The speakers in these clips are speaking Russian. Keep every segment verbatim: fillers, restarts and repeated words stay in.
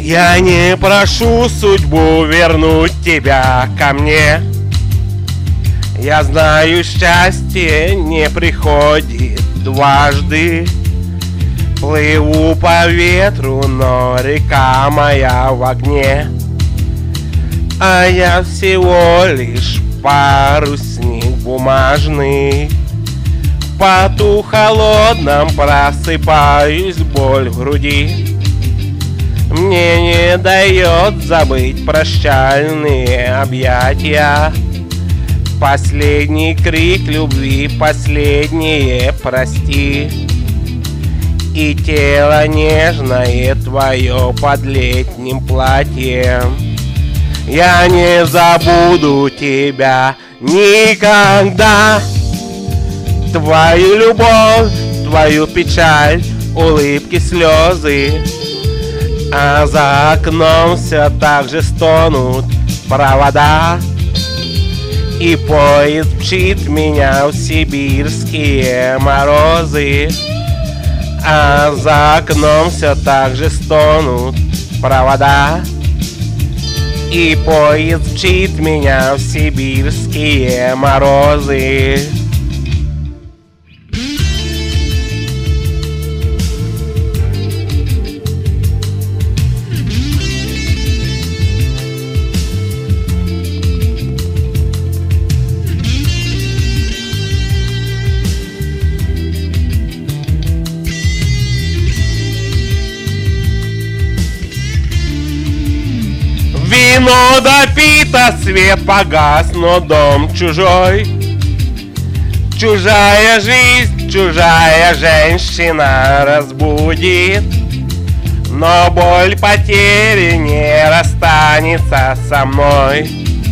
Я не прошу судьбу вернуть тебя ко мне. Я знаю, счастье не приходит дважды. Плыву по ветру, но река моя в огне. А я всего лишь парусник бумажный. В поту холодном просыпаюсь, боль в груди мне не дает забыть прощальные объятия. Последний крик любви, последнее прости. И тело нежное твое под летним платьем. Я не забуду тебя никогда. Твою любовь, твою печаль, улыбки, слезы. А за окном все так же стонут провода. И поезд мчит меня в сибирские морозы. А за окном все так же стонут провода. И поезд мчит меня в сибирские морозы. Вино допито, свет погас, но дом чужой. Чужая жизнь, чужая женщина разбудит. Но боль потери не расстанется со мной,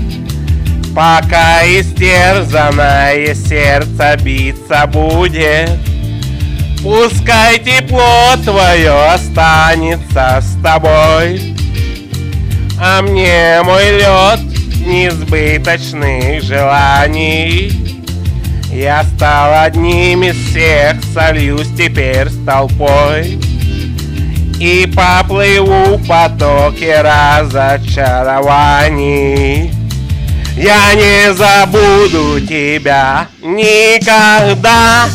пока истерзанное сердце биться будет. Пускай тепло твое останется с тобой, а мне мой лед несбыточных желаний. Я стал одним из всех, сольюсь теперь с толпой и поплыву в потоке разочарований. Я не забуду тебя никогда.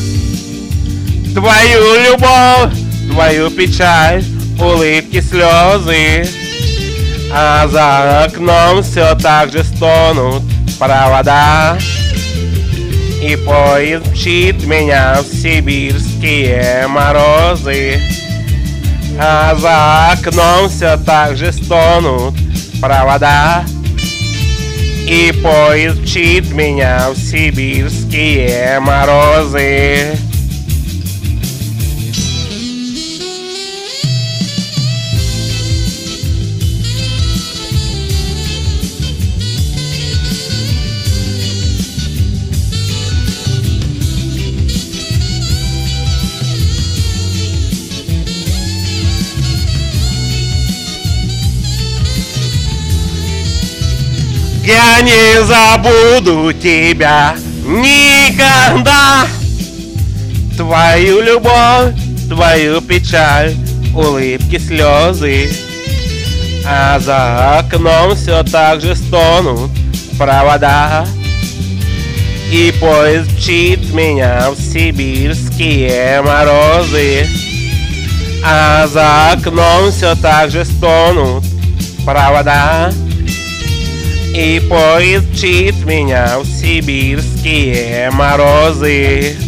Твою любовь, твою печаль, улыбки, слезы. А за окном все так же стонут провода. И поезд мчит меня в сибирские морозы. А за окном все так же стонут провода. И поезд мчит меня в сибирские морозы. Я не забуду тебя никогда. Твою любовь, твою печаль, улыбки, слезы. А за окном все так же стонут провода. И поезд мчит меня в сибирские морозы. А за окном все так же стонут провода. И поезд мчит меня в сибирские морозы.